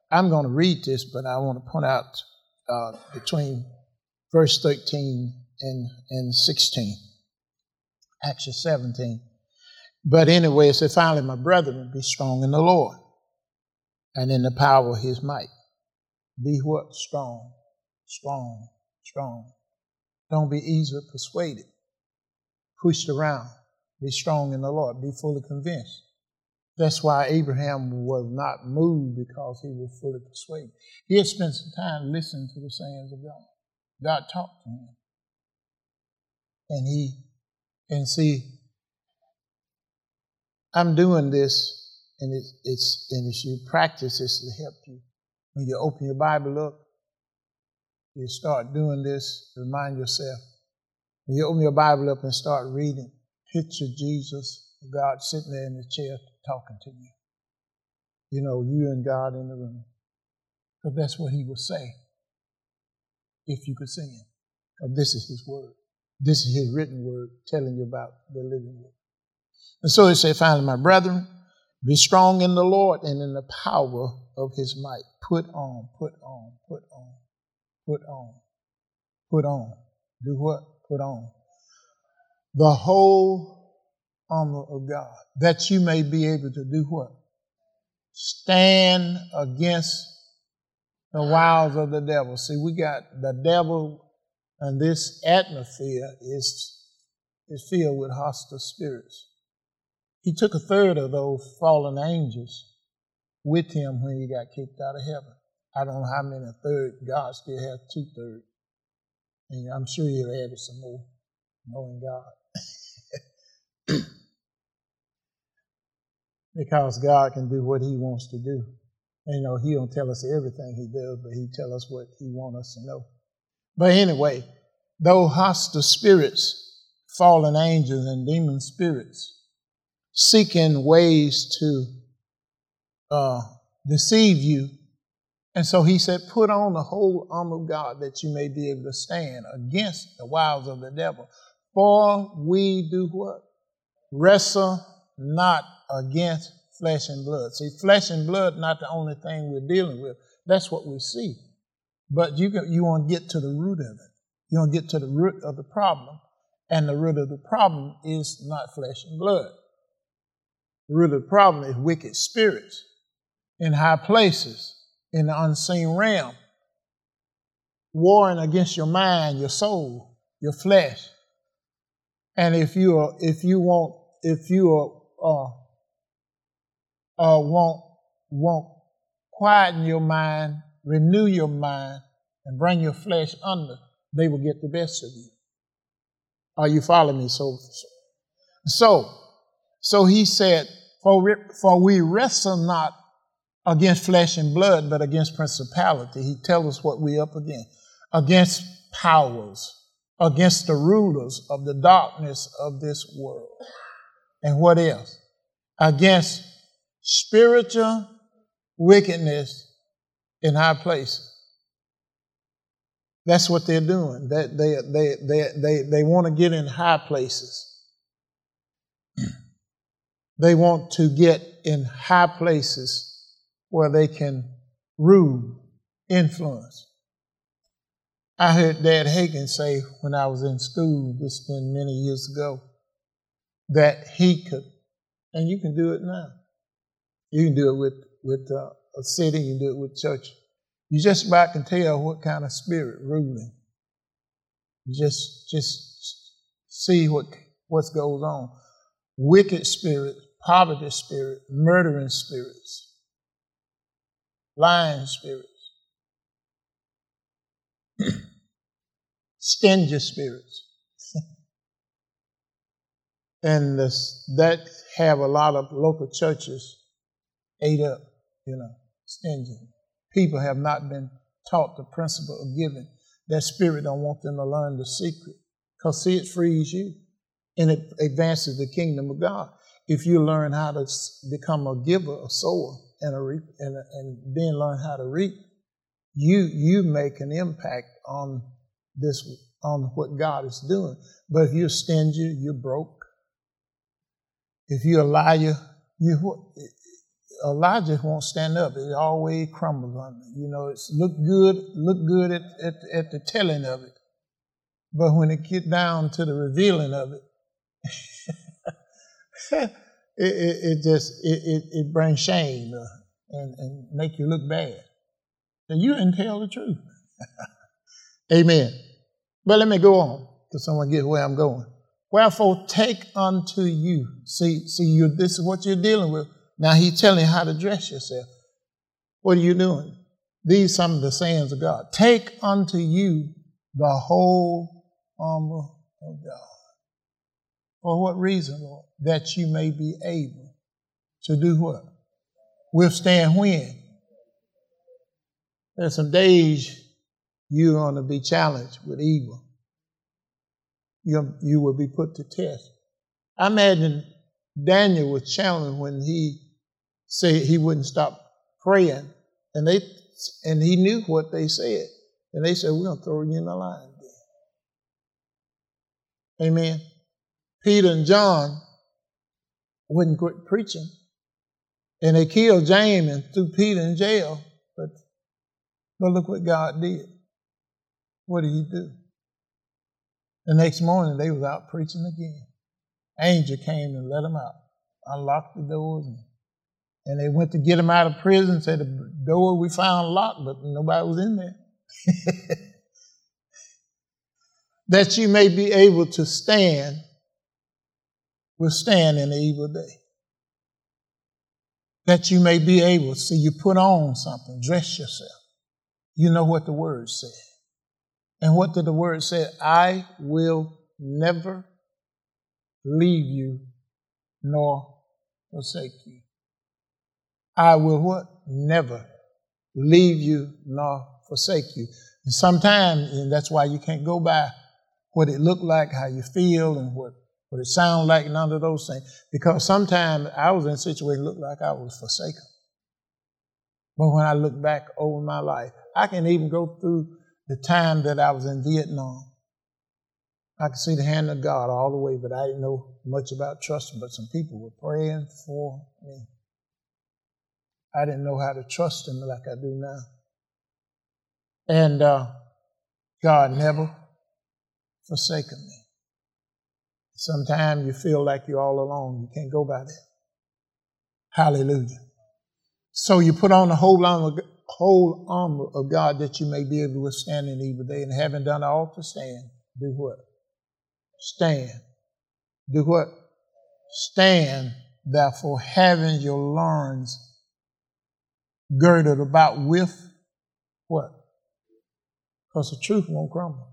I'm going to read this, but I want to point out between verse 13 and 16, actually 17. But anyway, it said, finally, my brethren, be strong in the Lord and in the power of his might. Be what? Strong, strong, strong. Don't be easily persuaded, pushed around. Be strong in the Lord. Be fully convinced. That's why Abraham was not moved, because he was fully persuaded. He had spent some time listening to the sayings of God. God talked to him. And see, I'm doing this, and it's you practice this to help you. When you open your Bible up, you start doing this, remind yourself. When you open your Bible up and start reading, picture Jesus, God sitting there in the chair talking to you. You know, you and God in the room. Because that's what he would say if you could see him. Because this is his word. This is his written word telling you about the living word. And so he said, finally, my brethren, be strong in the Lord and in the power of his might. Put on, put on, put on, put on, put on. Do what? Put on the whole armor of God, that you may be able to do what? Stand against the wiles of the devil. See, we got the devil, and this atmosphere is filled with hostile spirits. He took a third of those fallen angels with him when he got kicked out of heaven. I don't know how many a third. God still has 2/3. And I'm sure he'll add some more, knowing God. Because God can do what he wants to do. And, you know, he don't tell us everything he does, but he tell us what he wants us to know. But anyway, those hostile spirits, fallen angels and demon spirits, seeking ways to deceive you. And so he said, put on the whole armor of God, that you may be able to stand against the wiles of the devil. For we do what? Wrestle not against flesh and blood. See, flesh and blood not the only thing we're dealing with. That's what we see. But you want to get to the root of it. You want to get to the root of the problem. And the root of the problem is not flesh and blood. The root of the problem is wicked spirits in high places, in the unseen realm, warring against your mind, your soul, your flesh. And if you want quieten your mind, renew your mind, and bring your flesh under, they will get the best of you. Are you following me? So he said, for we wrestle not against flesh and blood, but against principality. He tells us what we're up against powers, against the rulers of the darkness of this world. And what else? Against spiritual wickedness in high places. That's what they're doing. They want to get in high places. They want to get in high places where they can rule, influence. I heard Dad Hagin say when I was in school, this has been many years ago, that he could, and you can do it now. You can do it with a city, you can do it with church. You just about can tell what kind of spirit ruling. You just see what goes on. Wicked spirits, poverty spirits, murdering spirits, lying spirits, stingy spirits. And that have a lot of local churches ate up, stingy. People have not been taught the principle of giving. That spirit don't want them to learn the secret. Because see, it frees you and it advances the kingdom of God. If you learn how to become a giver, a sower, and then learn how to reap, you make an impact on what God is doing. But if you're stingy, you're broke. If you're a liar, Elijah won't stand up. It always crumbles on me. You know, it's look good at the telling of it. But when it get down to the revealing of it, it brings shame and make you look bad. And you didn't tell the truth. Amen. But let me go on till someone get where I'm going. Wherefore take unto you. See, this is what you're dealing with. Now he's telling you how to dress yourself. What are you doing? These are some of the sayings of God. Take unto you the whole armor of God. For what reason, Lord? That you may be able to do what? Withstand when? There's some days you're going to be challenged with evil. You will be put to test. I imagine Daniel was challenged when he said he wouldn't stop praying, and he knew what they said. And they said, we're going to throw you in the lion den. Amen. Peter and John wouldn't quit preaching. And they killed James and threw Peter in jail. But look what God did. What did he do? The next morning, they was out preaching again. Angel came and let them out, unlocked the doors, and they went to get him out of prison. Said the door we found locked, but nobody was in there. That you may be able to withstand in the evil day. That you may be able, see, you put on something, dress yourself. You know what the word said. And what did the word say? I will never leave you nor forsake you. I will what? Never leave you nor forsake you. And sometimes, and that's why you can't go by what it looked like, how you feel, and what it sounded like, none of those things. Because sometimes I was in a situation that looked like I was forsaken. But when I look back over my life, I can even go through the time that I was in Vietnam. I could see the hand of God all the way, but I didn't know much about trusting, but some people were praying for me. I didn't know how to trust him like I do now. And God never forsaken me. Sometimes you feel like you're all alone. You can't go by that. Hallelujah. So you put on the whole armor of God that you may be able to withstand in the evil day. And having done all to stand, do what? Stand. Do what? Stand, therefore, having your loins girded about with what? Because the truth won't crumble.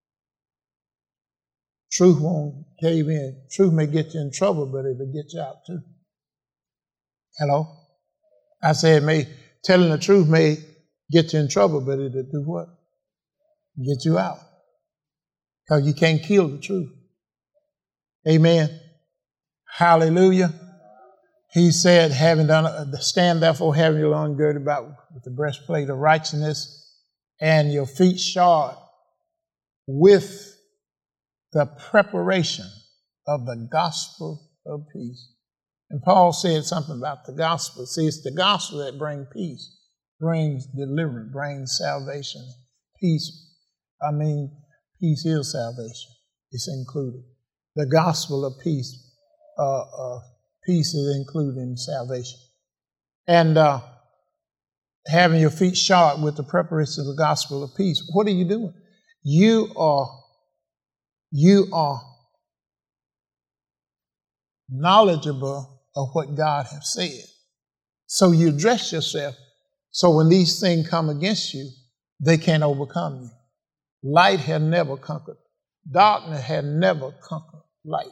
Truth won't cave in. Truth may get you in trouble, but it'll get you out too. Hello? I said telling the truth may get you in trouble, but it'll do what? Get you out. Because you can't kill the truth. Amen. Hallelujah. He said, stand therefore having your loins girded about with the breastplate of righteousness and your feet shod with the preparation of the gospel of peace. And Paul said something about the gospel. See, it's the gospel that brings peace, brings deliverance, brings salvation. Peace is salvation. It's included. The gospel of peace, peace is included in salvation. And having your feet shod with the preparation of the gospel of peace. What are you doing? You are knowledgeable of what God has said. So you dress yourself so when these things come against you, they can't overcome you. Light had never conquered. Darkness had never conquered light.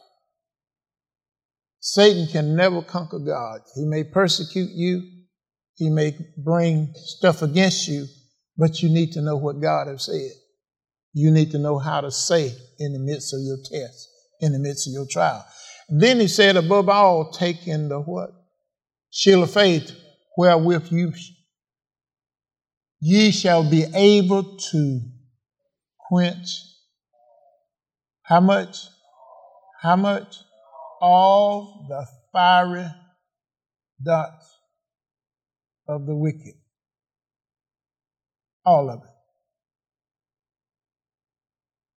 Satan can never conquer God. He may persecute you. He may bring stuff against you, but you need to know what God has said. You need to know how to say in the midst of your test, in the midst of your trial. And then he said, above all, take in the what? Shield of faith, wherewith ye shall be able to quench. How much? How much? All the fiery darts of the wicked. All of it.